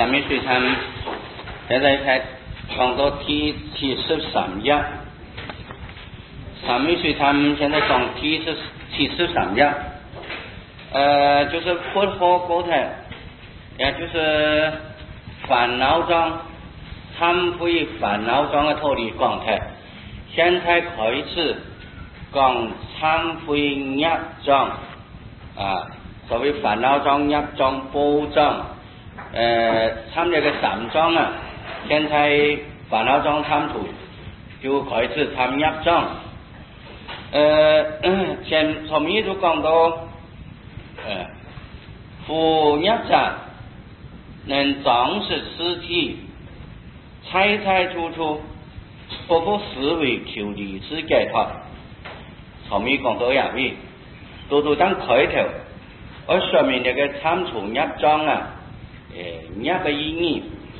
三昧水禅现在才讲到第13页，三昧水禅现在讲第13页，就是不可沟通，也就是烦恼中忏悔烦恼中的脱离状态。现在开始讲忏悔业障所谓烦恼障、业障、报障，参这个3章啊，现在烦恼障参除，就开始参业障。前面就讲到，负业障能长实尸体，猜猜处处，不复思维求离世解脱。前面讲到呀，都当开头。而说明这个参除业障啊，业的意义。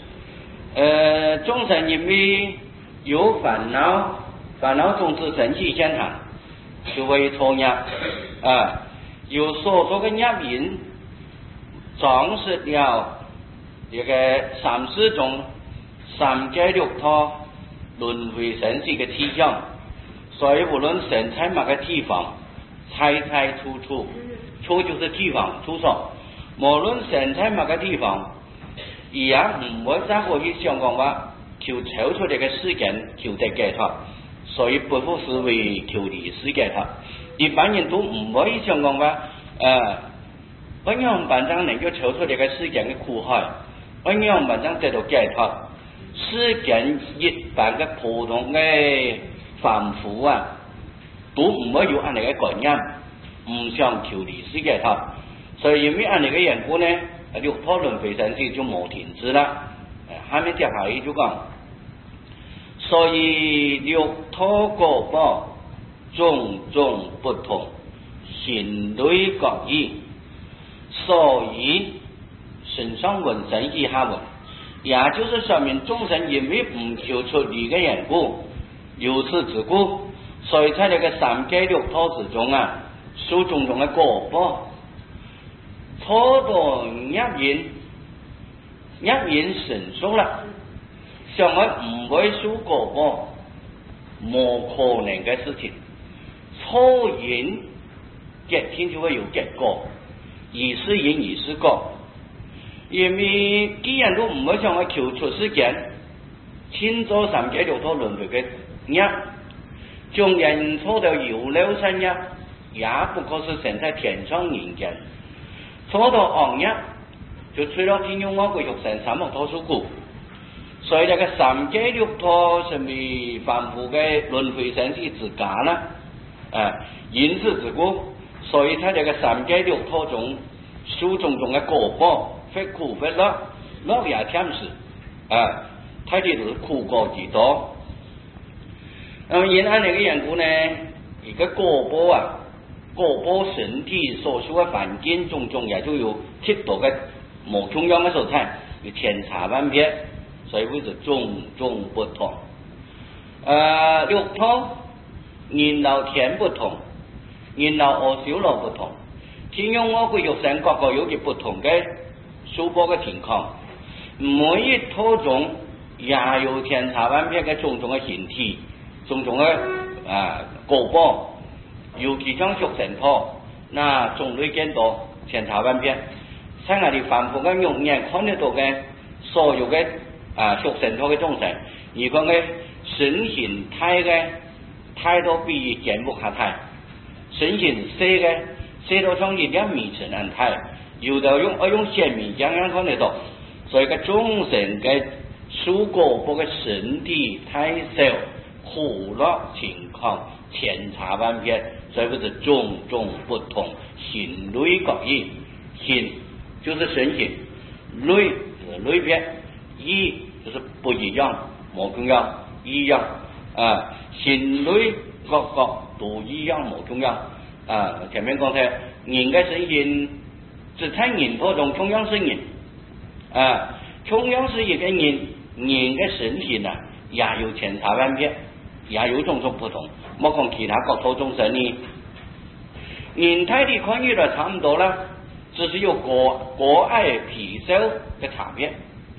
众生因为有烦恼，烦恼种子升起现行，就会错业有所作的业因，撞实了这个34种三界六道轮回生死的体相，所以无论身在哪个地方，猜猜处处。处就是地方处所，无论身在哪个地方，也唔会再可以想讲话求抽出这个世间求得解脱，所以不复思维求离世解脱。一般人都唔可以想讲话，怎样办才能够抽出这个世间的苦海，怎样办才得到解脱？世间一般的普通的凡夫啊，都唔会有安尼个概念。唔想求离世解脱，所以因为按这个缘故呢，六道轮回生死就冇停止了。下面接下来就讲，所以六道果报种种不同，形类各异，所以身上闻生以下闻，也就是说明众生因为唔求出离的缘故，由此之故，所以在这个三界六道之中啊。受种种的果报，错到业因成熟了，想我唔会受果报，冇可能嘅事情。错因结天就会有结果，以是因以是果。因为既然都唔会想我求出世间，千做三界六道轮回嘅业，将人错到有了生业。也不过是生在天上人间，错到恶业，就吹到天用我个肉身三恶多受苦，所以这个三界六道成为凡夫的轮回生死之家啦，因此之故，所以他这个三界六道中受种种的果报，非苦非乐，乐也甜食，他的是苦果极多。那么因按那个缘故呢，一个果报啊。果报身体所处的环境种种也就有极多的无同样的所在，有千差万别，所以会是种种不同。六道人老天不同，人老恶小老不同，天用我个肉身各个有其不同的受报的情况，每一套中也有千差万别的种种的形体，种种的果报。尤其像畜生道，那种类更多，千差万别。在我哋凡夫嘅肉眼看得到嘅所有嘅畜生道嘅众生，如果嘅身形態嘅態度比見目下態，身形細嘅細到像一點米塵咁態，有的用顯微鏡樣看得到，所以個眾生嘅受果報嘅身體太小，苦樂情況千差萬別。所以是种种不同，形类各异。形就是身形，类是类别，异就是不一样，冇同样，一样形类各都一样，冇同样前面刚才人的身形，只在人多中同样是人同样是一个人的身形也有千差万别，也有种种不同。莫讲其他各土众生呢，人体的看起来差不多了，只是有国爱皮瘦的差别。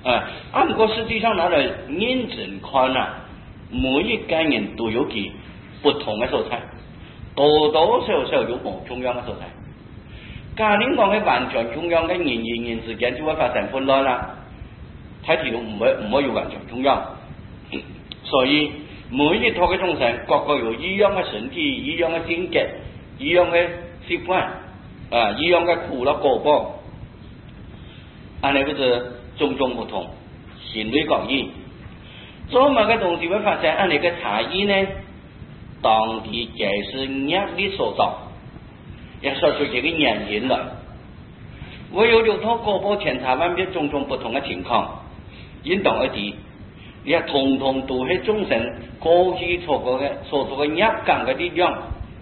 不过实际上拿来认真看每一个人都有其不同的所在，多多少少有某中央的所在。假如讲嘅完全中央嘅人与人之間就會發生混亂啦，睇條路唔會有完全中央，所以每一套嘅眾生各個有一樣嘅身體、一樣嘅性格、一樣嘅習慣一樣嘅苦樂果報，安尼就是種種不同，行為各異。做乜嘅東西會發生安尼嘅差異呢？當地皆是業力所造。也說出這個原因來，唯有六套果報千差萬別種種不同的情況，應當而知，也統統都係眾生過去所做嘅業感嘅力量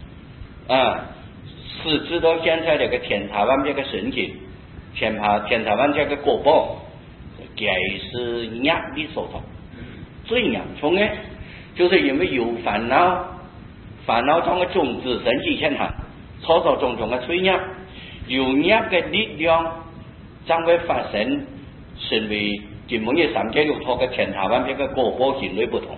使知道現在這個千差萬別嘅神經，千差萬別嘅果報，皆是業力所造。最嚴重嘅，就是因為有煩惱中嘅種子神經現象。創造種種嘅罪業，有業嘅力量將會發生，成為根本嘅三界六道嘅千差萬別嘅果報行為不同。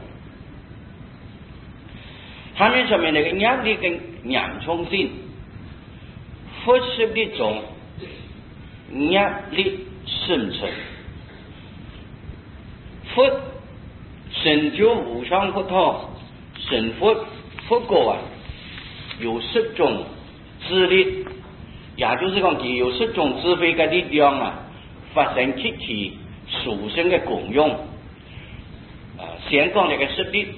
下面上面那個業力嘅嚴重性，佛說的中業力深層，佛成就無上佛陀，成佛果有10種。智力，也就是講佢有10種智慧嘅力量發生極其殊勝嘅功用。先講呢個實力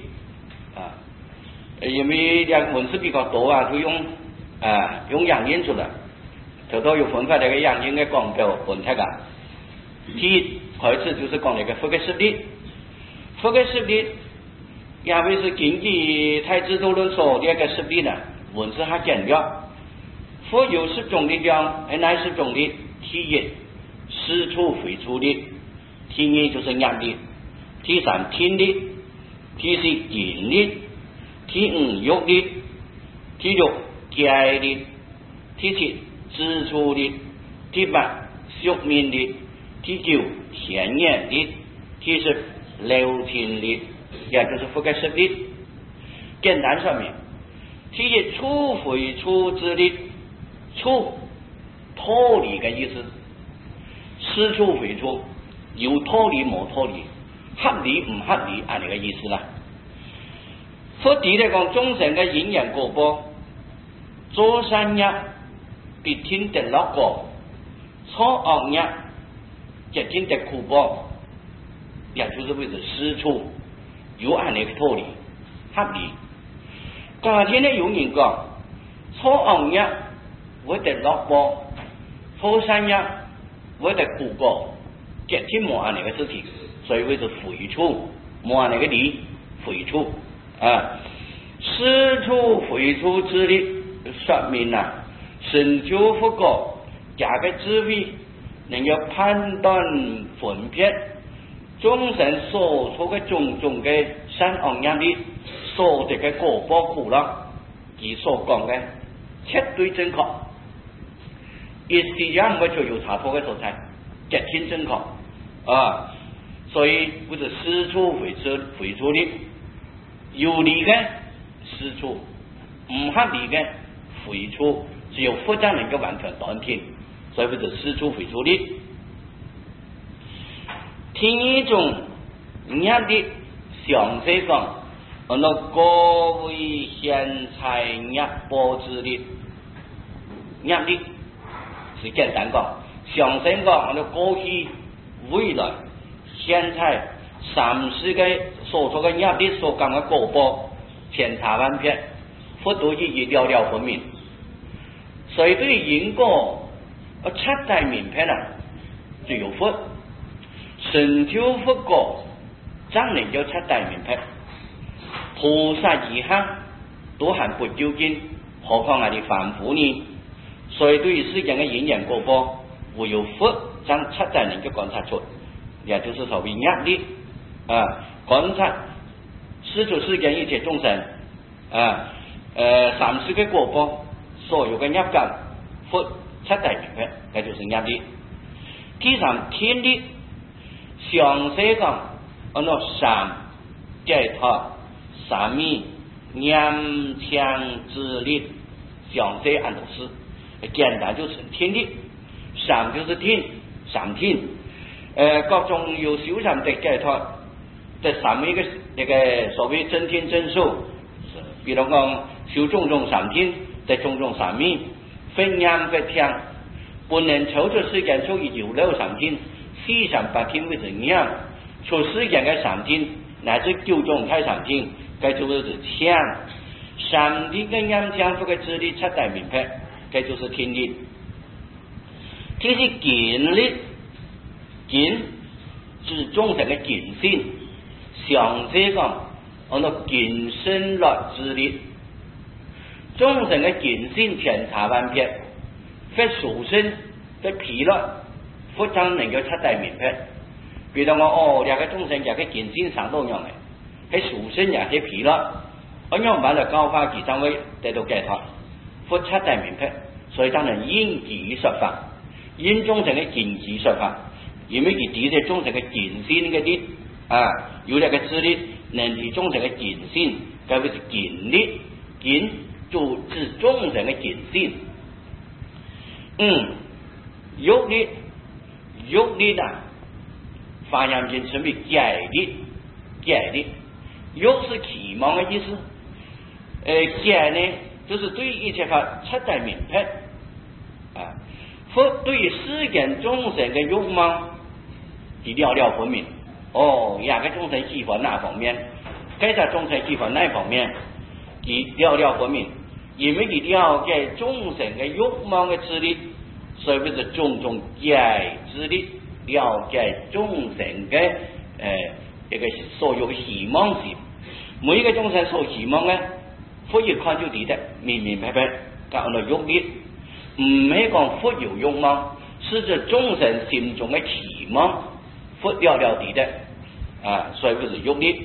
因為文字比較多就用陽音出來，頭頭有分發呢個陽音嘅講究分析第一開始就是講呢個佛嘅實力，佛嘅實力，因為是根據太子多論所呢個實力呢，文字係簡約。佛有10種力量，哪10種力？第一，施處非處力；第二就是業力；第三，天力；第四，見力；第五，欲力；第六，戒力；第七，知處力；第八，宿命力；第九，天眼力；第十，流天力，也就是佛嘅實力。簡單說明，第一，處非處之力。處脫離嘅意思，施處非處，有脫離冇脫離，合理唔合理係呢個意思啦。佛地嚟講，眾生嘅因緣果報，做善業必定得樂果，做惡業必定得苦報，也就是為咗施處有安呢個脫離合理。家天呢有人講，做惡業會得樂報，做善業會得苦果，極天冇安呢個事情，所以為咗非處冇安呢個理非處施處非處之力，說明成就佛果加個智慧，能夠判斷分別眾生所做嘅種種嘅善惡業力所得嘅果報苦樂，佢所講嘅絕對正確。一時也唔會就有差錯嘅所在，極天正確所以不是施處非處力，有理嘅施處，唔合理嘅非處，只有佛家能夠完全斷定，所以不是施處非處力。第二種業力詳細講，那各位現在業報之力，業力是簡單講，詳細講，那過去、未來、現在三世嘅所做嘅業力所講嘅果報，千差萬別，佛都一一了了分明。所以對於因果七大明白就有佛成就佛果，真能叫七大明白。菩薩以下都還不究竟，何況係你凡夫呢？所以對於世間嘅因緣果報，唯有佛將七大能夠觀察出，也就是所謂業力觀察施出世間一切眾生三世嘅果報，所有嘅業感，佛七大明白，那就是業力。第三，天力详细讲那三解脱三昧念强之力，详细按照是简单就是天力，三就是天，三天，各种有修三的解脱，这三昧个那个所谓真天真数，比如讲修种种三天，在种种三昧，分念分听，不能抽出时间做有漏三天，48天为止念，出时间嘅三天，乃至9种开三天，该就是强。三天嘅念强，这个智力七大明白，这就是天力。这是见力，见是众生嘅见性，详细讲，按照见身来智力。众生嘅见性千差万别，非殊胜，非疲劳，非常能够七大明白。比如我两个众生也个见性上到样嘅，喺殊胜也係疲勞。我用完了高法其三位得到解脱，佛七大明白，所以当然因其说法，因众生的见其说法，因为佢指的众生的见性嗰啲有那个智力，能提众生的见性，该为是见力，见就指众生的见性。欲力，欲力发扬经称为解力，解力，欲是期望的意思。解呢，就是对一切法七大明白佛对于世间众生的欲望，佢了了分明。哪个众生喜欢哪方面，该啥众生喜欢哪方面，佢了了分明。因为佢了解众生的欲望的智力，所以是种种解智力，了解众生的一个所有的希望是，每一个众生所希望呢。佛一看就知得明明白白，講到欲力，唔係講佛有欲望，是指眾生心中嘅期望，佛了了知得所以不是欲力。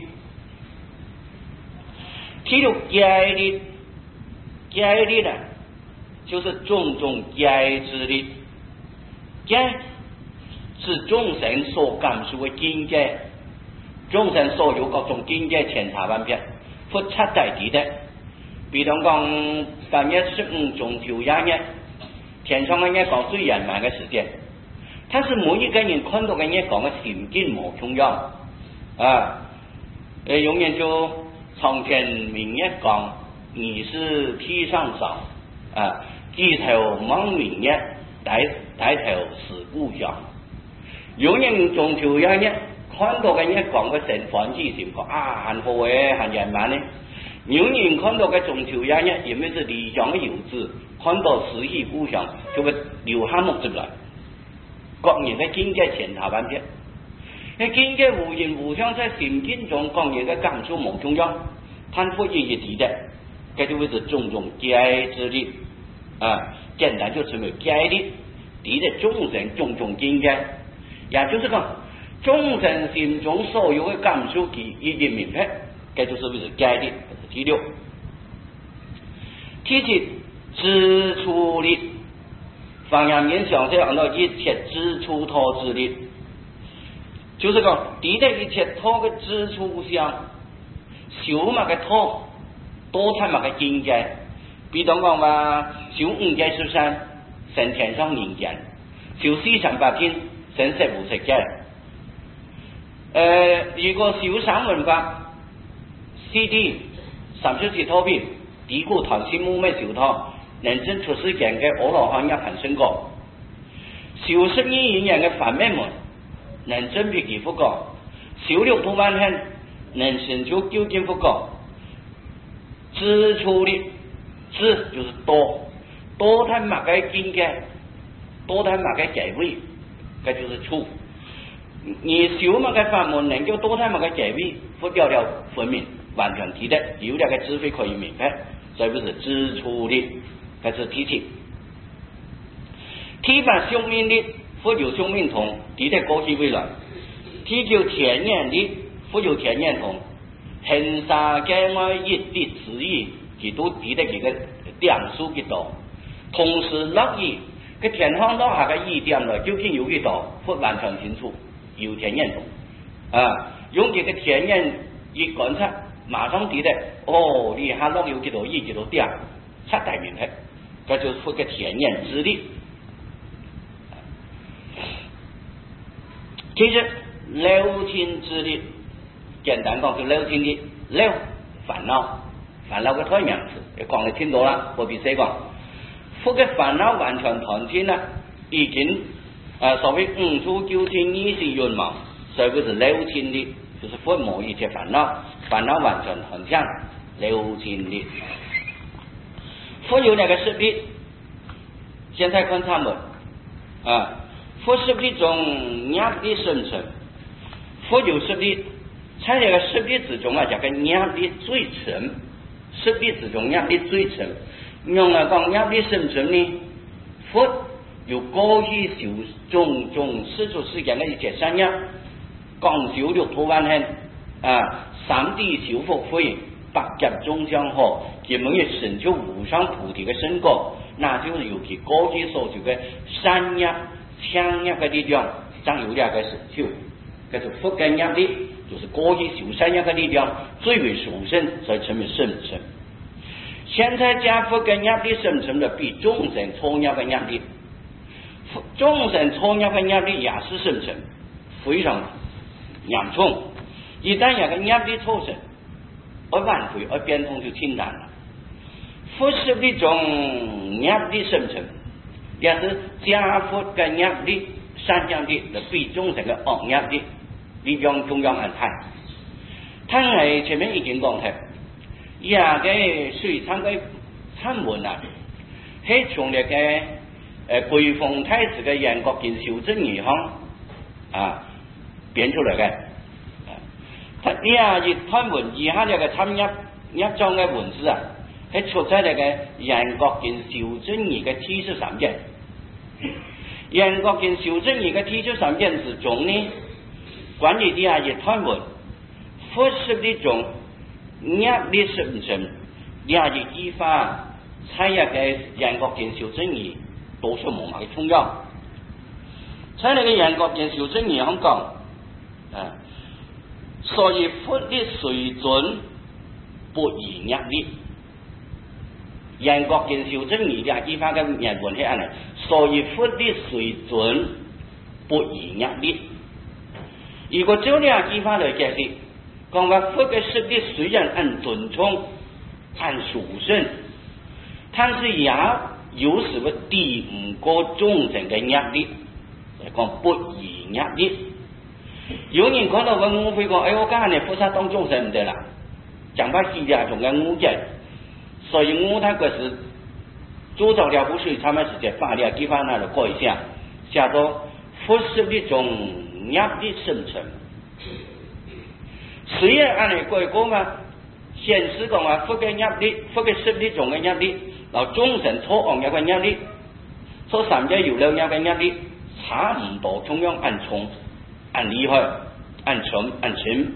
其實解力，解力呢，就是種種解之力，解是眾生所感受嘅境界，眾生所有各種境界千差萬別，佛七大知得。比如講8月15中秋夜日，天上嘅日光最圓滿嘅時間，但是每一個人看到嘅日光嘅心境冇同樣永遠就蒼天明日光，你是天上少低頭望明日，抬頭思故鄉。有人中秋夜日看到嘅日光嘅神歡喜心覺很好嘅，很圓滿咧。有人看到嘅中秋夜日，因為是理想嘅遊子，看到詩意故鄉，就會流下目出來。各人嘅境界千差萬別，喺境界互認互相在心境中，各人嘅感受冇同樣，但佛也知的，這就會是種種解之力簡單就稱為解力，指的眾生種種境界，也就是講眾生心中所有嘅感受，佢已經明白。這就是為是解力，第六。第七，支出力，方向面詳細講到一切支出托之力，就是講第一一切托嘅支出上，修乜嘅托，多睇乜嘅境界，比如講話修5界13，成天上人間；修48天，成實無實界。如果修三文法。CD 34托品，低谷唐心木昧修托，能證出世間嘅阿羅漢一行聖果，修12因緣嘅梵昧門，能證辟其福果，修6土萬行，能成就究竟福果。支出力，支就是多睇乜嘅境界，多睇乜嘅解位，這就是出。你修乜嘅法門，能夠多睇乜嘅解位，佛了了分明。完全提的有兩個智慧可以明白，所以不是支出力，這是第七。第八生命力，佛有生命同，提的過去未來。第九天然力，佛有天然同，恒沙界外一的旨意，佢都提的幾個點數幾多。同時樂意，個天上落下嘅意點來究竟有幾多，佛完全清楚， 有天眼动啊，用这个天眼一观察，马上知道哦，你下落有几多亿几多点，出大面的，这就是佛个天眼之力。其实六亲之力，简单讲就六亲力，六烦恼，烦恼个代名词，讲你听到啦，何必再讲？佛嘅烦恼完全断尽啦，已经所谓五处九天意识圆满，所以就是六亲力，就是佛没一切烦恼，烦恼完全断尽，六亲力。佛有两个实力，现在看他们啊，佛实力中压力深沉，佛有实力，在这个实力之中啊，这个压力最沉，实力之中压力最沉。用来讲压力深沉呢，佛有过去受种种世俗世间的一切善业，广修六土万行啊，三地修福慧，百劫众相好，他们也成就无上菩提的成果，那就是有其过去所修的善业、强业的力量，将有两个成就。这是佛跟压力，就是过去修善业的力量最为殊胜，所以称为圣成。现在加佛跟压力生成的比众生错压的压力，众生错压的压力也是生成，非常严重。一旦有个压力错生，而挽回而变通就简单了。佛是一种压力生成，也是加佛跟压力善压力的比众生的恶压力力量中央安排。他喺前面已经讲睇。也嘅水产嘅参文啊，係從那個桂鳳太子嘅嚴國見修正義行啊編出來嘅。他也參文以下那個參一章嘅文字啊，係出在那個嚴國見修正義嘅第13卷。嚴國見修正義嘅第13卷之中呢，關於啲也參文，佛是呢種。壓力生成，壓力激發，產業嘅人國見修正義都是無碼嘅重要。在那個人國見修正義香港，所以佛的水準不以壓力，人國見修正義嘅激發嘅人文係安尼，所以佛的水準不以壓力。如果照呢個激發嚟解釋。講話佛嘅實力雖然很尊重、很殊勝，但是也有時會抵唔過眾生嘅壓力，所以講不以壓力。有人看到個誤會講，哎，我講你菩薩當眾生唔得啦，講把西家種嘅誤解，所以我他嗰時做咗了不水他們直接把呢個地方那度改一下，寫到佛實力中壓力生成。雖然按你改過嘛，顯示講話佛嘅壓力，佛嘅實力中嘅壓力，然後眾生錯惡嘅壓力，所三者有兩樣嘅壓力，差唔多，同樣很重、很厲害、很沉、很深。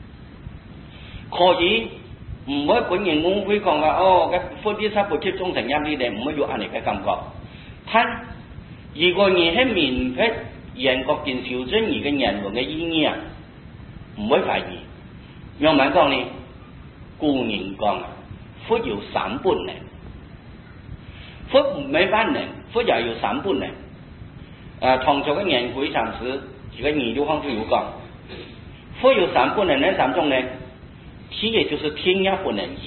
可以唔可以本人誤會講話哦，佛啲實不接眾生壓力咧，唔會有按你嘅感覺。但如果你係明白人國見修正義嘅人文嘅意義啊，唔會懷疑。用埋講呢，古人講佛有三本能，佛唔係萬能，佛也有三本能。唐朝嘅顏回禪師這個研究方就有講，佛有三本能，哪三種呢？第一就是聽也不能言，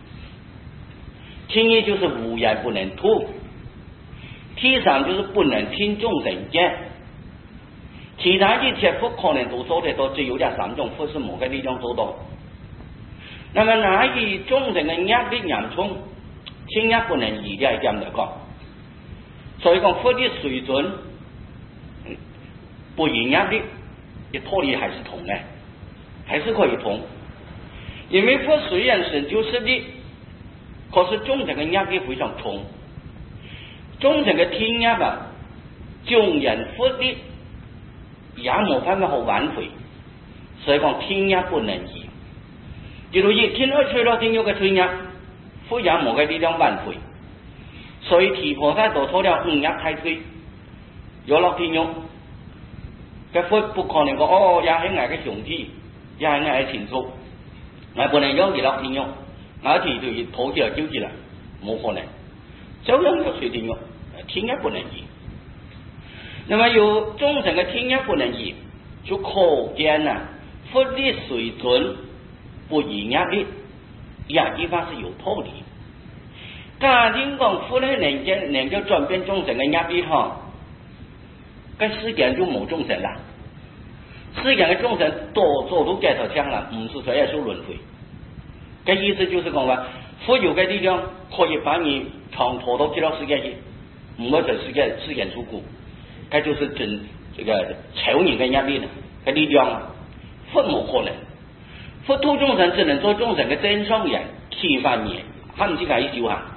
聽也就是無也不能吐，第三就是不能聽眾生言。其他一切不可能都做得到，只有這三種佛是冇嘅力量做到。那麼哪以眾生嘅壓力嚴重，聽也不能言呢一點嚟講，所以講佛的水準不以壓力，嘅道理還是通嘅，還是可以通。因為佛雖然成就實力，可是眾生嘅壓力非常重，眾生嘅聽壓啊，眾人佛力也冇辦法好挽回，所以講聽也不能言。例如一天二吹了聽有個吹壓，佛也冇嘅力量挽回，所以提婆薩都錯了五壓太吹，有落聽用， 个佛不可能讲哦，也係捱嘅上體，也係捱嘅前觸，我不能有幾多天用，我提就投起來救起來，冇可能，照樣就隨天用，天也不能移。那麼有眾生嘅天也不能移，就可見啊，佛的水準不一樣的，也地方是有道理。假定講佛咧能夠轉變眾生嘅業力嗬，咁世間就冇眾生啦。世間嘅眾生多做到這條槍啦，唔是說要受輪迴。嘅意思就是講話，佛有嘅力量可以把你長拖到極樂世界去，唔會在世間出苦。這就是真這個超人嘅業力嘅力量啊！佛冇可能，佛度眾生只能做眾生嘅真上人，其他嘢，佢唔知解修行。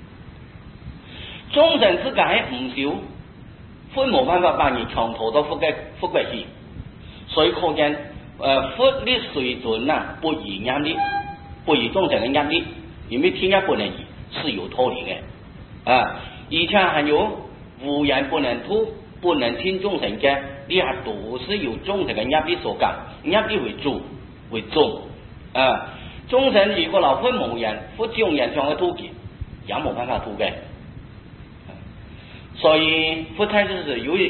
眾生自己唔修，佛冇辦法把你長拖到佛嘅去。所以可見，佛的水準啊，不以業力，不以眾生嘅業力，因為天也不能移，是有道理嘅啊！而且還有無人不能吐，不能聽眾生嘅，呢下都是由眾生嘅業力所感，業力為重啊！眾生如果老佛無人，佛眾人將佢吐嘅，也冇辦法吐嘅。所以佛太就是有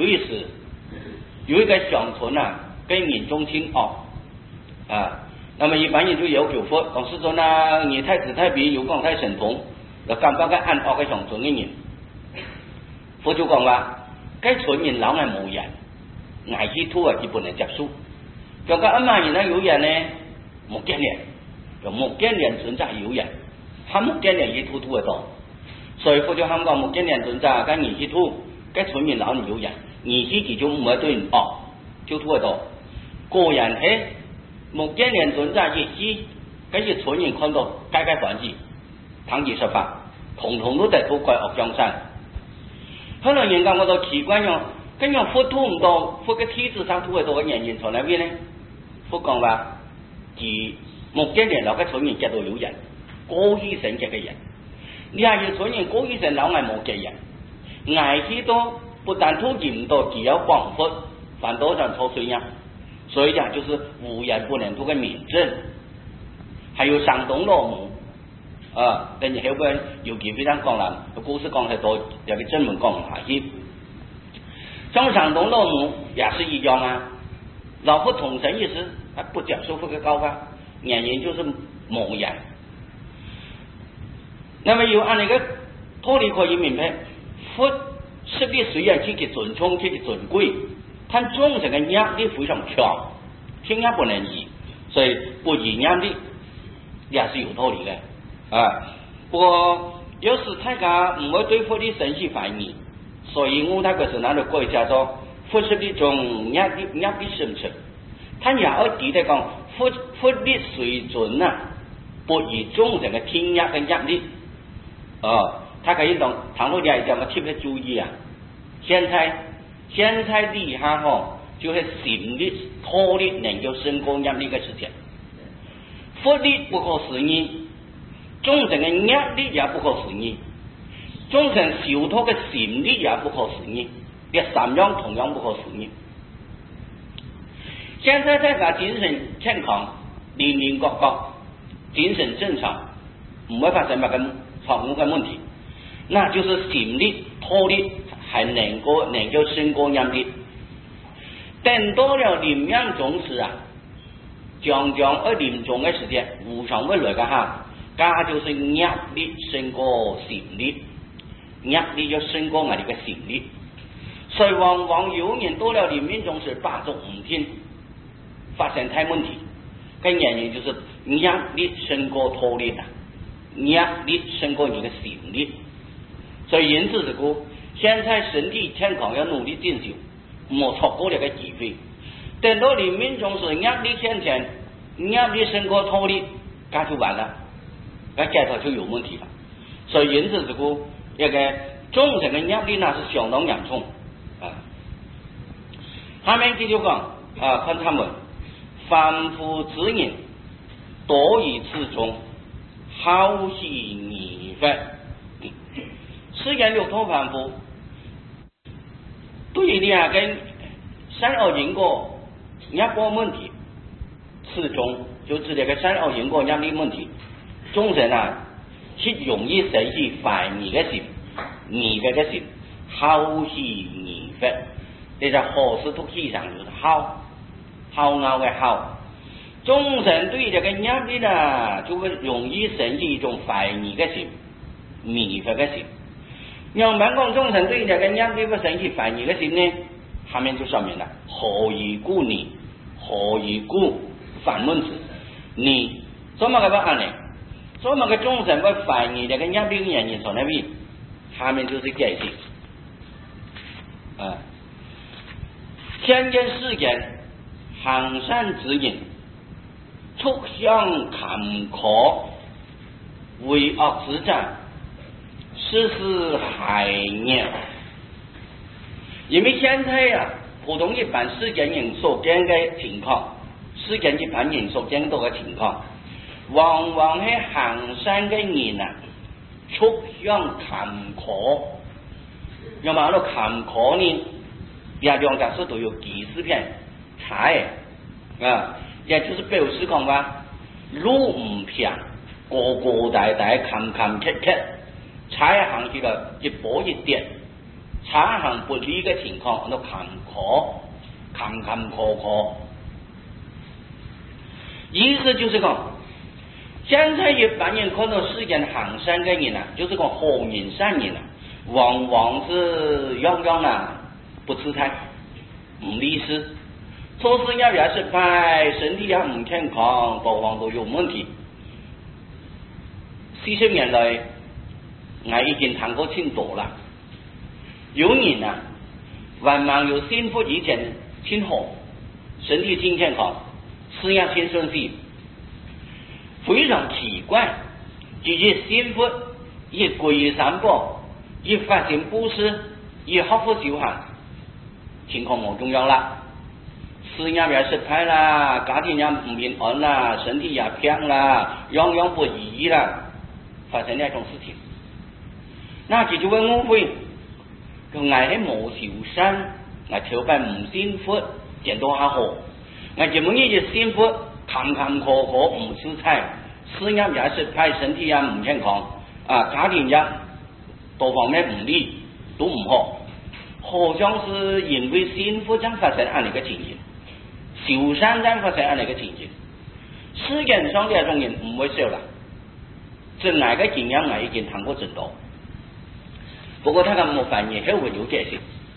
一個鄉村啊，跟民眾親惡啊，那麼一般人就要求佛講世尊啊，你太子太平有講太神通，就感覺按惡嘅鄉村嘅人，佛就講話，該村人老係冇人，捱起吐啊，佢不能接受。就講阿媽人咧有人呢，冇見人，就冇見人存在有人，他冇見人一吐得到，所以佛就喊講冇見人存在，跟你去吐，該村人老有人。你自己就唔會對人惡，就吐得到。個人係目見人存在意思，跟住村人看到改環境，堂而實法，統統都得吐怪惡江山。可能人家我都奇怪樣，咁樣佛吐唔到，佛嘅體質上吐得到嘅原因從哪邊呢？佛講話，其目見人老嘅村人見到有人，高於神嘅人，你係要村人高於神老係冇嘅人，捱起多。不但吐唔到，只要廣佛，反倒上抽水呀。所以講就是無人不能吐嘅名證，還有山東羅母啊，等於後邊有幾非常講啦，故事講太多，有個正文講唔下去。像山東羅母也是一樣啊，老佛同神意思，他不接受佛嘅教法，原因就是無人。那麼有按那個道理可以明白，佛實力雖然極其尊崇，極其尊貴，但眾生嘅業力非常強，天也不能移，所以不移業力也是有道理嘅啊。不過有時大家唔會對佛的神係懷疑，所以我大概是拿嚟國家做佛實力中業力深沉，但也要記得講佛的水準啊，不以眾生嘅天業嘅業力啊。他可以講，倘若你係咁樣特別注意啊，現在底下就是心力、托力能夠勝過業力嘅事情。佛力不可思議，眾生嘅業力也不可思議，眾生受托嘅心力也不可思議，這三樣同樣不可思議。現在大家精神健康，年年各精神正常，唔會發生乜嘅錯誤嘅問題。那就是心力、托力還能夠勝過業力。等到了臨命終時啊，將臨終嘅時間，無常會來個哈，家就是業力勝過心力，業力就勝過我哋嘅心力。所以往往有人到了臨命終時，八足唔聽，發生太問題，嘅原因就是業力勝過托力啊，業力勝過你嘅心力。所以因此這個現在身體健康要努力進修，冇錯過呢個機會。等到臨命終時業力現前，業力勝過托力，那就完了，那解脫就有問題了。所以因此這個一個眾生的業力那是相當嚴重啊。下面繼續講啊，看他們凡夫之人多於此中，好喜逆法。世間六道凡夫對呢個善恶因果一个问题，始终就是这个善恶因果一个问题。众生啊，是容易生起怀疑的心，疑惑的心，好喜疑惑，这就何事都起上就是好拗的好。众生对这个业力呢，就会容易生起一种怀疑的心、迷惑的心。让蛮讲众生对这个业力会生起怀疑的心呢，下面就说明了何以故你，何以故反问之，你怎么个不安呢？怎么个众生会怀疑这个业力的原因从哪里？下面就是解释天间世间行善之人，畜相坎坷，为恶之者，世事害孽。因为现在啊，普通一般世间人所见的情况，世间一般人所见到的情况，往往是行善的人啊，畜相坎坷。那么那坎坷呢？也两家是都有记事篇柴也就是表示讲话路唔平，高高大大，坎坎坷坷，柴行起个一步一点，柴行不利的情况，那坎坷，坎坎坷坷。意思就是讲，现在一般人看到世间行善的人啊，就是讲好人善人啊，往往是样样啊不自在，唔理事，做事也失败，身体也唔健康，各方都有问题。40年来，我已经谈过挺多了。有人啊，往往有幸福以前挺好，身体挺健康，事业挺顺利，非常奇怪，自己幸福，一皈依三宝，一发心布施，一好好修行，情况冇重要啦，事业也失败啦，家庭也唔平安啦，身体也病啦，样样不如意啦，发生呢一种事情，那自己会误会，佢捱喺冇修身，捱條拜唔幸福，見到下好，捱咁樣嘅幸福，坎坎坷坷唔自在，事業也失敗，身體也唔健康，家庭也多方面唔利，都唔好。好像是因为幸福才发生安尼个情形，修善才发生安尼个情形。世间上这种人唔会少啦，真爱个经验我已经谈过真多。不过他咁冇反应，后会有解释。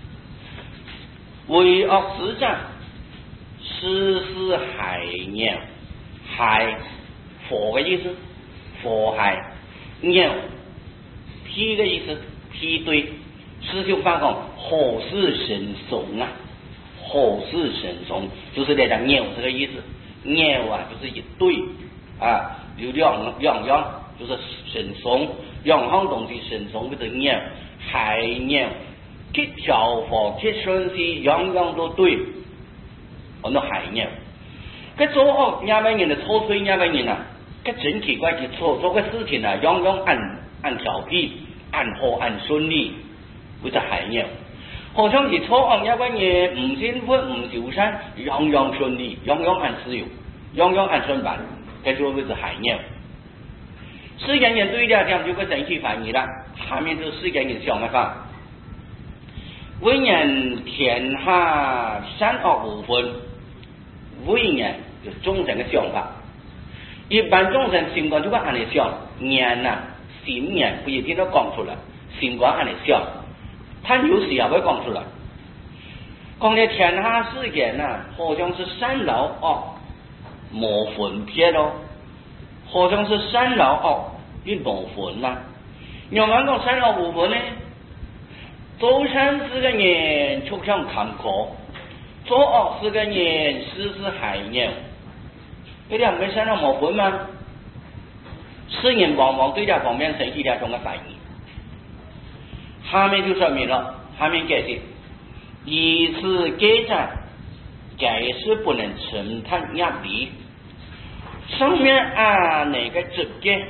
为恶之者，世事害孽，害祸嘅意思，祸害孽批嘅意思，批对。是就发讲好事神松啊，好事神松就是那讲鸟这个意思，鸟啊就是一对有两样就是神松，两项东西神松或者鸟，海鸟，去调和去顺序，样样都对，我那海鸟。个做恶廿万人的错对廿万人啊，个真奇怪去做个事情啊，样样按条例，按好按顺利。或者害孽，好像是错案一个人唔幸福唔修善，样样顺利，样样按自由，样样按顺办，这就会是害孽。世间人对这点就会生起怀疑了。下面就是世间人想办法，为人天下善恶无分，为人就众生的想法。一般众生心观就会按你想，念心念不一定都讲出来，心观按你想。他有时也会讲出来，讲的天下世间好像是善老恶冇分别咯，好像是善老恶并冇分啦。要讲讲善恶无分呢，做善事嘅人畜生坎坷，做恶事嘅人世事害孽，这两个善恶冇分吗？世人往往对这方面生起两种嘅反应。下面就说明了，下面解释，以此记载，解释不能承探压力。上面哪个直接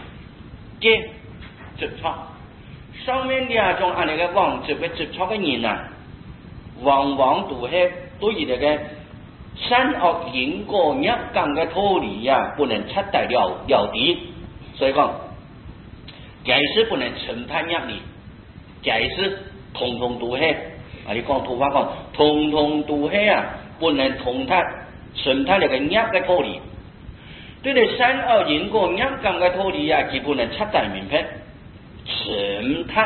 直抄，上面两种那个往直接直抄的人往往都是对于那个善恶因果业感的道理呀，不能彻底了解，所以讲，这是不能承担业力，这是通通都是啊！你讲土话讲，通通都是啊，不能承担那个业的道理。对你善恶因果业感的道理呀，基本能彻底明白，承担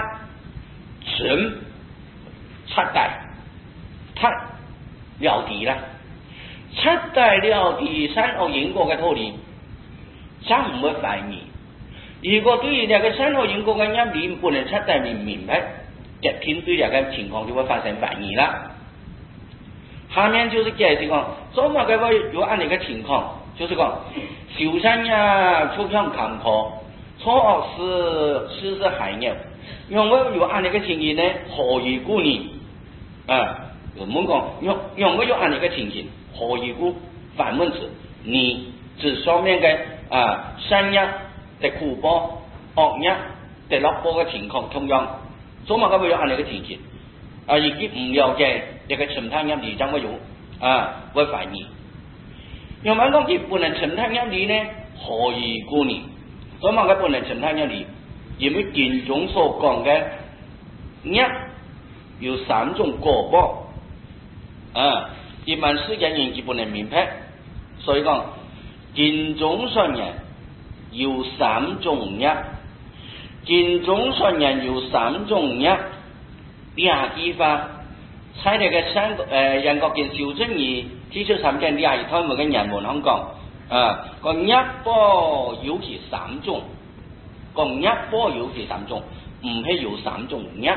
彻底他了解啦，彻底了解善恶因果嘅道理，就唔會懷疑。如果對於呢個善惡因果嘅一面不能徹底明白，一天對呢個情況就會發生懷疑啦。下面就是解釋講，怎麼嘅會有按呢個情況，就是講修善呀，出向坎坷，錯惡是害業，因為有按呢個情形呢，何以故呢？啊，我們講用我有按呢個情形，何以故？反問詞，你指上面嘅善業的苦報，惡業的樂報嘅情況同樣，怎麼嘅會有按呢個情形？啊，以及唔了解呢個承擔業力，將會有會懷疑。因為講佢不能承擔業力呢，何以故呢？怎麼嘅不能承擔業力？因為經中所講嘅業有三種果報，一般世間人就不能明白，所以講經中說人有三種業，經中說人有三種業，兩句話，喺呢個人國嘅小正義提出三件兩句佢哋嘅人們香港，個業報有其三種，個業報有其三種，唔係有三種業。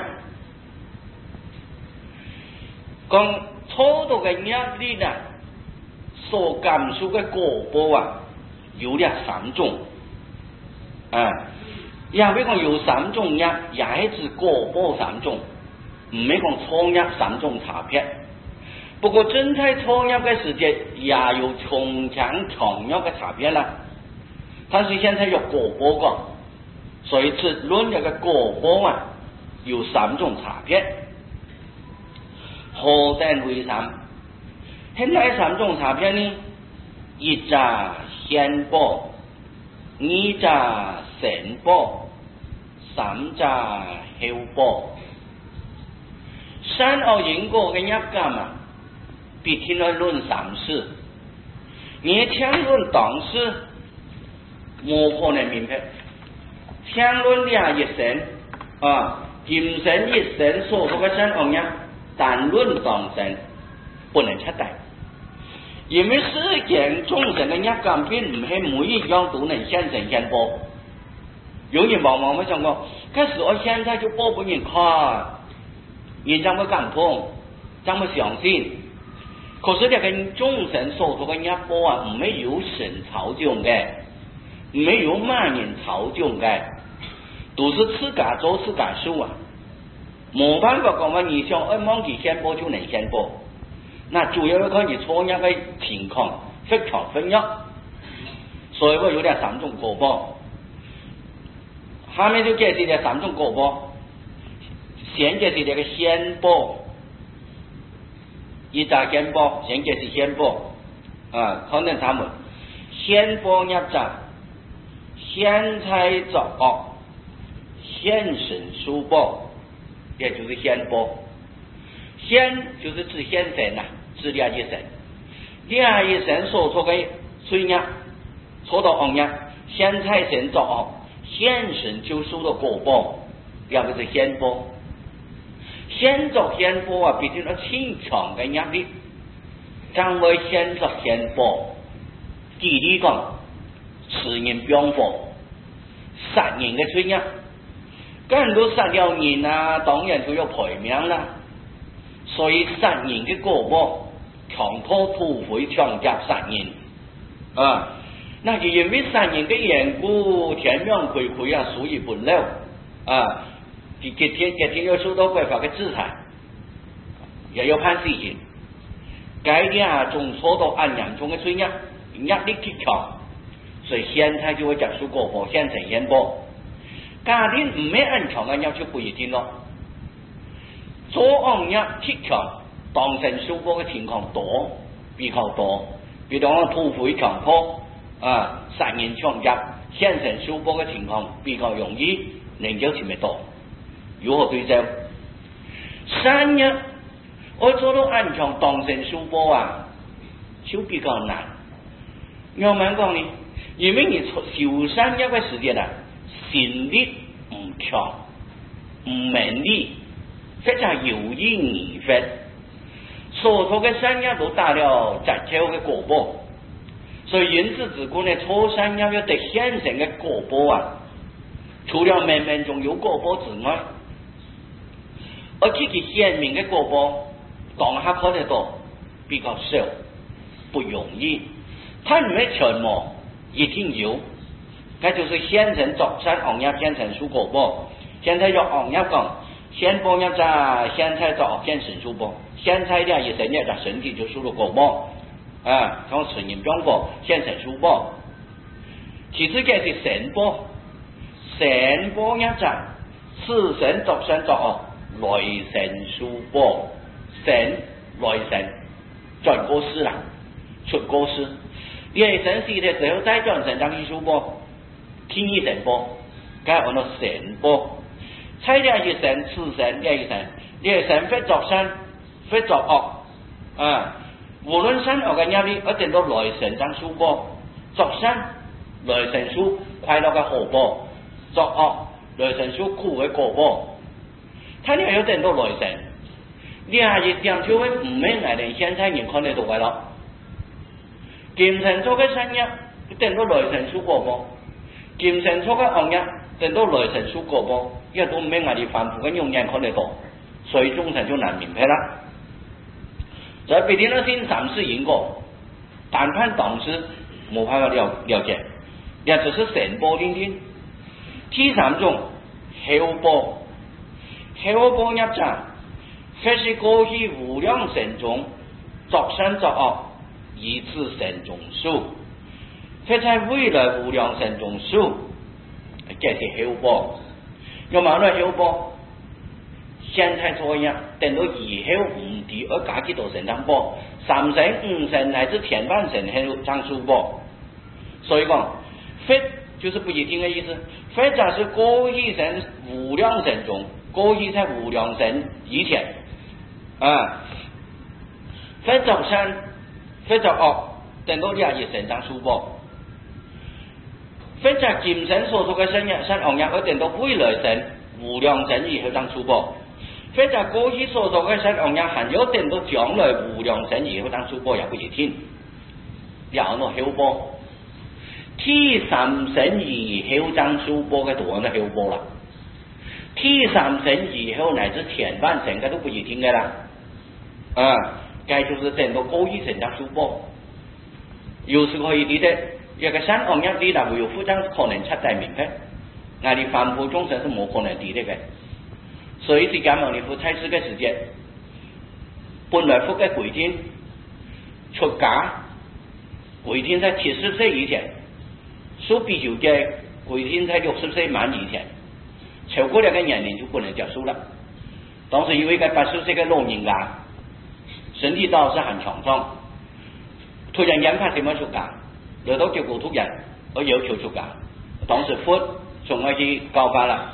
講初度嘅業力呢，所感受嘅果報有呢三種，因為講有三種業，也係指果報三種，唔係講初業三種差別。不過真係初業嘅時間也有從強強弱嘅差別啦。但是現在有果報講，所以只論呢個果報有三種差別。何等為三？係哪三種差別呢？一者顯報，二者成報，三者後報。善惡因果嘅業感必定要論三事，你聽論當事，冇可能明白。聽論兩一生今生一生所做嘅善惡業，但論當生不能徹底，因為世間眾生嘅業感並唔係每一樣都能現成現報。有人往往會講過，可是我現在就報俾人看，人將會感動，將會相信。可是呢個眾生所做嘅業報唔係由神操縱嘅，唔係由萬人操縱嘅，都是自家做自家受冇辦法講話你想按望其顯報就能顯報，那主要要看你初業嘅情況非常分約，所以我有呢三種果報。下面就解釋呢三種果報，先解釋呢個顯報，一者顯報，先解釋顯報可能他們顯報業者，現在作惡，現身受報。也就是顯報，顯就是指現身指兩一生，兩一生所做嘅罪業，錯到惡業，現在生作惡，現身就受到果報，兩個是顯報。顯作顯報必定要清強嘅業力，將會顯作顯報。舉例講，持人병報，殺人嘅罪業。更多殺了人當然就要賠命啦。所以殺人嘅果報，強拖土匪強夾殺人那就因為殺人嘅緣故，天命虧虧屬於本漏今天要受到違法嘅制裁，也要判死刑。該兩種錯到按嚴重嘅罪業，業力極強，所以現在就會接受果報，現成顯報。家庭唔係按強嘅業就不一定咯。做惡業極強， 当成书包嘅情况多，比较多，比如讲土匪强迫杀人抢劫，现成书包嘅情况比较容易，人就前面多。如何对照？三日我做到暗藏当成书包啊，就比较难。我们讲呢，因为你小三日嘅时间啊，心力唔强，唔明理，非常有意而发。所做嘅三日都打了杂交嘅果报，所以原子之官呢，初三日要得现成嘅果报啊，除了冥冥中有果报之外，而自己显明嘅果报，当下看得到比较少，不容易。他唔係全無，一定有，那就是現成作山行業現成數果報。現在就行業講，先幫一扎，現在就現成數報，現在呢一成一扎身體就數到果報，從純業中報現成數報。其次嘅是神報，神報一扎，此神作山作來神數報，神來神轉過世啦，出過世。第二神死的時候再轉成當醫書波，天醫神波，梗係按到神波。猜第二神、次神、第二神，第二神非作善，非作惡，無論善惡嘅業力，一定都來神當書波。作善來神書快樂嘅後報，作惡來神書苦嘅果報。他呢有定都來神，第二日點就會唔係捱定現在人看得到嘅咯。kim成初嘅生日，定到來神書果報；kim成初嘅行業，定到來神書果報。因為都唔係我哋凡夫嘅用人看得到，所以眾生就難明白啦。在別天呢先三世因果，單看當時冇辦法了解，也只是神報聽聽。第三種後報，後報入場，卻是過去無量神中作善作惡。以次神中數，佢在未來無量神中數，這是後報。有冇呢後報？現在做樣，等到以後唔地而加幾多神當報，三神、五神乃至天萬神後當數報。所以講，非就是不一定嘅意思，非則是過去神無量神中，過去在無量神以前，非作善。非作惡，等到廿二神當書報；非作kim神所做嘅善惡業，等到未來神無量神以後當書報；非作過去所做嘅善惡業，還有等到將來無量神以後當書報，也不一定。然後後報，第三神以後當書報嘅多呢後報啦，第三神以後乃至天萬神嘅都不一定嘅啦，該就是等到過去神當書報，有時可以理解，一個善惡業理啦，會有複雜可能出大明白，我哋凡夫眾生是冇可能理解嘅，所以釋迦牟尼佛在世嘅時間，本來佛嘅歸天出家，歸天在70歲以前，所必須嘅歸天在60歲滿以前，超過了個年齡就不能結束了。當時有一個80歲嘅老人家。身體倒是很強壯，突然間發什麼出家，來到結果突然而要求出家，當時佛仲可以告發啦。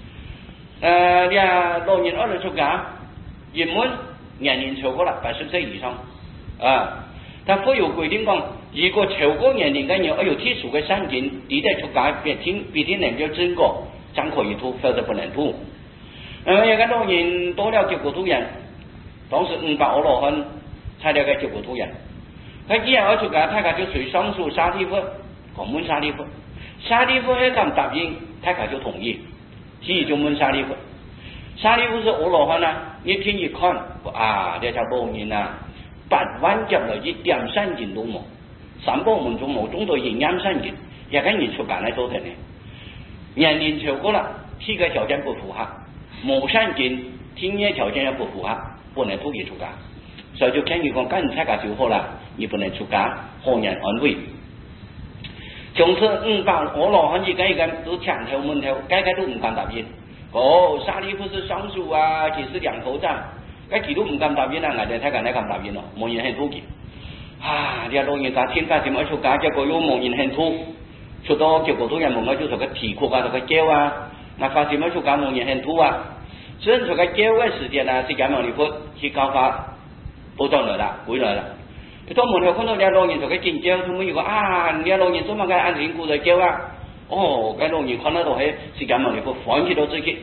老人二嚟出家，原本年齡超過了80歲以上，但佛有規定講，如果超過年齡嘅人而有特殊嘅善根，你在出家必定能夠證果，才可以吐，否則不能吐。有個老人到了結果突然。當時500阿羅漢才了解結果突然，佢既然要出家，大家就隨上書沙利弗，講問沙利弗，沙利弗係咁答應，大家就同意，所以就問沙利弗，沙利弗是阿羅漢啊，一聽一看，呢條老人啊，8萬劫來一點善根都冇，3寶門中冇中到營養善根，也跟人出家來做的呢，年齡超過了，體格條件不符合，冇善根，聽業條件也不符合。不能突然出家，所以就建議講，跟人出家就好啦，你不能出家，好人安慰。從此500阿羅漢一個一個都搶頭門頭，個個都唔敢答應。沙利弗是上書啊，只是兩頭站， 佢佢都唔敢答應啦，我哋睇緊你敢答應咯，冇人肯土嘅。啊！你老人家天家點樣出家，結果又冇人肯土，出到結果都人冇我就同佢啼哭啊，同佢叫啊，那發點樣出家冇人肯土啊？所以同佢叫嘅時間啊，釋迦牟尼佛去教法報到來啦，回來啦。到門口看到你老人同佢見叫，佢冇講啊，你老人做乜嘅按住鼓嚟叫啊？哦，cái老人看得到係釋迦牟尼佛放棄到自己，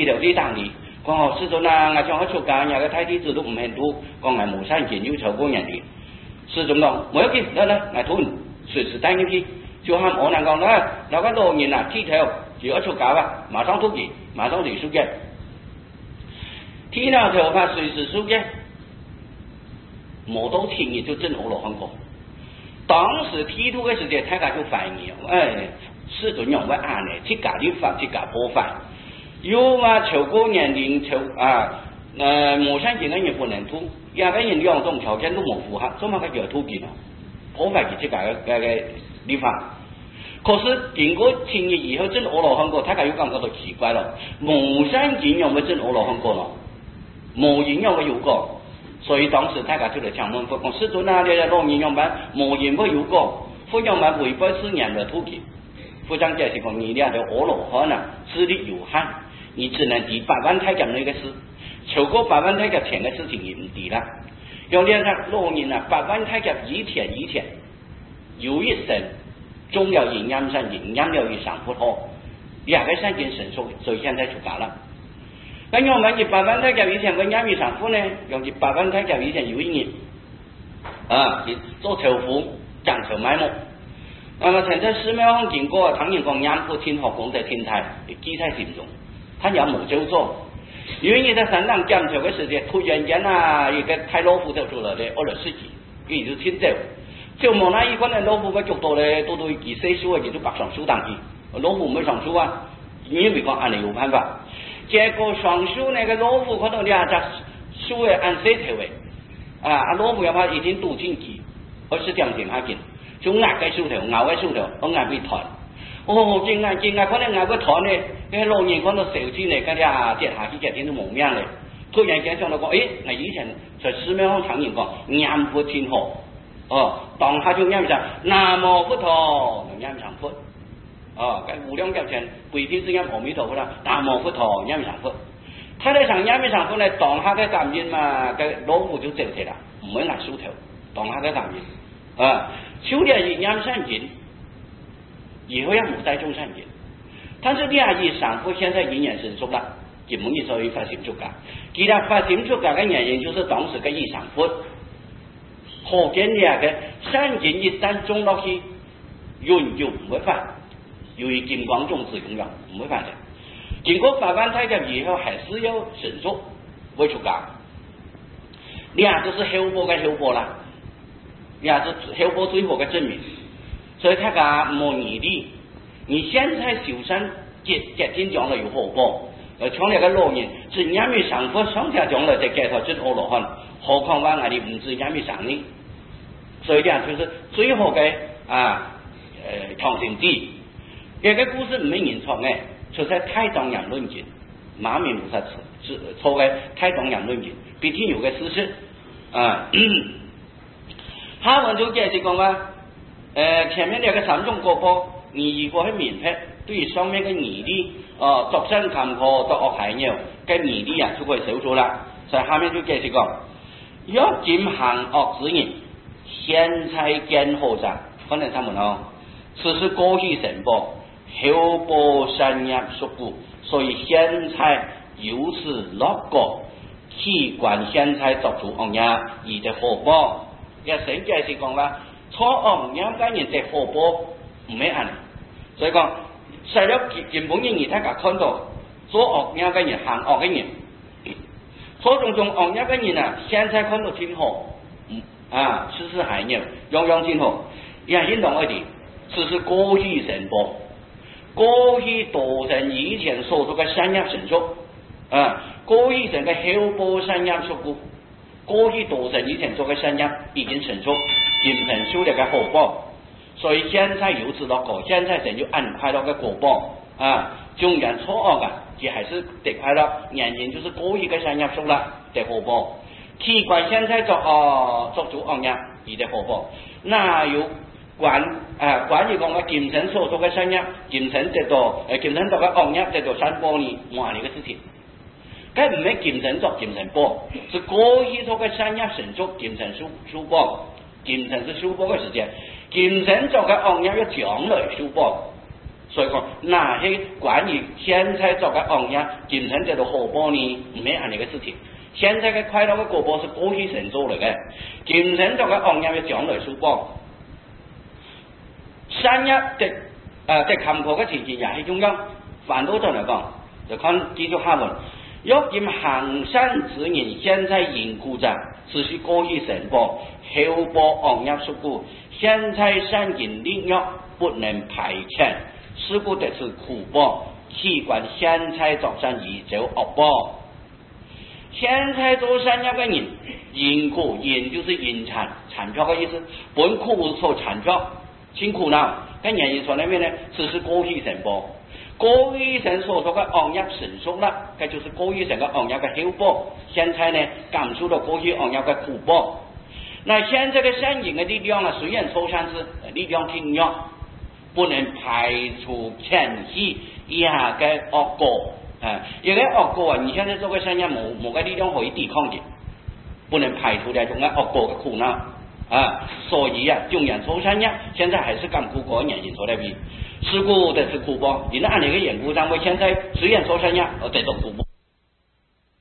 條啲當年。講哦，師尊啊，我將我出家，nhà cái thái thí tử都唔肯土，講係無善見要求過人哋。師尊講冇要緊，嚟，我土隨時帶你去。就喊我能講啦，那個老人啊，剃頭就要出家啊，馬上土嘅，馬上就出家。剃了頭髮隨時出家，冇到天日就證阿羅漢果。當時剃頭嘅時間，大家就反應，師尊用乜案呢？自家的法，自家破法。有嘛超過年齡無善見嘅人不能土，有個人兩種條件都冇符合，做乜佢叫土見啊？破壞佢自家嘅立法。可是經過天日以後證阿羅漢果，大家又感覺到奇怪咯。無善見有冇證阿羅漢果咯？冇人有冇有過，所以當時大家就嚟請問佛講：師尊啊，你老人用辦冇人冇有過，佛用辦違背是人的土見。佛講解釋講：你倆的阿羅漢啊，智力有限。你只能抵8萬太極那個事，超過8萬太極前嘅事情你唔抵啦。用練上老人啊，8萬太極一天，有一生終有營養善見，營養一上不脫，兩個善見成熟，所以現在出家啦。咁我們以8萬太極以前嘅營養上不呢，用以8萬太極以前有一年啊，做頭夫講頭賣木。那麼曾在寺廟經過，唐人講養父天學功德天台，記在心中。他有冇就做，因為在山上檢查嘅時間，突然間啊，一個太老虎就做了咧，20世紀，佢就天走，就冇那一個人老虎嘅腳度咧，都幾歲數啊，佢就白上樹當去，老虎冇上樹啊，因為講按你有辦法，結果上樹那個老虎看到兩隻樹嘅按死頭嘅，老虎要怕已經篤進去，20點鐘下見，就壓嘅樹頭，咬嘅樹頭，我壓佢斷。哦，正啊，可能咬個斷咧，啲老人看到手指咧，嗰啲啊跌下去嘅天都冇命咧。突然間想到講，我以前在寺廟上常言講，念佛天學，當下就念上南無佛陀，就念上佛，cái無量劫前背天之音阿彌陀佛啦，南無佛陀念上佛。他在上念上佛咧，當下嘅感應嘛，個老虎就走起啦，唔會挨樹頭，當下嘅感應，修煉是念善見。以後要母帶眾善見，但是呢一上佛現在仍然成熟啦，根本就屬於發心出家。其實發心出家嘅原因就是當時嘅一上佛，可見呢嘅善見一旦種落去，永遠唔會發，由於金光種子永遠唔會發生。經過8萬太極以後，還是要成熟會出家。呢就是後波嘅後波啦，呢是後波最後嘅證明。所以大家冇疑慮，你現在修身結天將來有後報，從那個老人是念於上佛上下將來再解脫證阿羅漢，何況話我哋唔知念於上呢？所以呢就是最後嘅長生記，呢個故事唔係人創嘅，出在《太當陽論經》，馬明菩薩錯嘅《太當陽論經》，必定有個事實下文就解釋講話。前面那個3種果報，你如果係明白，對於上面嘅疑慮，作生坎坷，作惡害鳥嘅疑慮就會消除啦。所以下面就解釋講，若今行惡之人，現在見後者，可能他們此是過去成報，後報善業屬故，所以現在由此落果，器官現在作出惡業而嘅後報，一成解釋講啦。錯惡業嘅人嘅後報唔係按，所以講，除咗根本嘅大家看到做惡業嘅人、行惡嘅人，錯種惡業嘅人啊，現在看到天好，此事害業，樣樣天好，也應當我哋，此是過去成報，過去多人以前所做嘅善業成熟，過去成嘅後報善業屬故。過去多人以前做嘅善業已經成熟，形成修煉嘅後報，所以現在由此落果，現在神就安排了個果報，縱然錯惡嘅也还是得快乐，年人就是过一个商业数了，得活泼。器官现在做主行业，而得活泼。那有關於講嘅健身所做嘅商業，健身做嘅行業，做3波呢，冇呢個事情。梗唔係健身做健身波，是過去做嘅商業成熟健身書波，健身是書波嘅時間，健身做嘅行業要將來書波。所以講，那係關於現在做嘅行業，健身做到火波呢，唔係呢個事情。現在嘅快樂嘅果波是過去成做嚟嘅，健身做嘅行業要將來書波。商業的坎坷嘅情形也係中央，反倒就嚟講，就看繼續下文。若見行山之人現在凝固着，只是過去成波，後波行業事故，現在山人力量不能排遣，事故的是苦波，器官現在做生意就惡波。現在做商業嘅人，凝固，凝就是引殘票嘅意思，本苦受殘票。辛苦啦，跟人員說那邊呢，只是過去成波，過去成所做嘅行業成熟啦，這就是過去成個行業嘅後波。現在呢，感受到過去行業嘅苦波。那現在嘅商人嘅力量啊，雖然受限制，力量挺弱，不能排除前期以下嘅惡果。因為惡果啊，你現在做嘅商業冇個力量可以抵抗嘅，不能排除呢種嘅惡果嘅苦惱。所以啊，中人做商業，現在還是咁苦過年人做那邊，事故的是苦波。你那按你個眼光上，我現在雖然做商業，我得到苦波。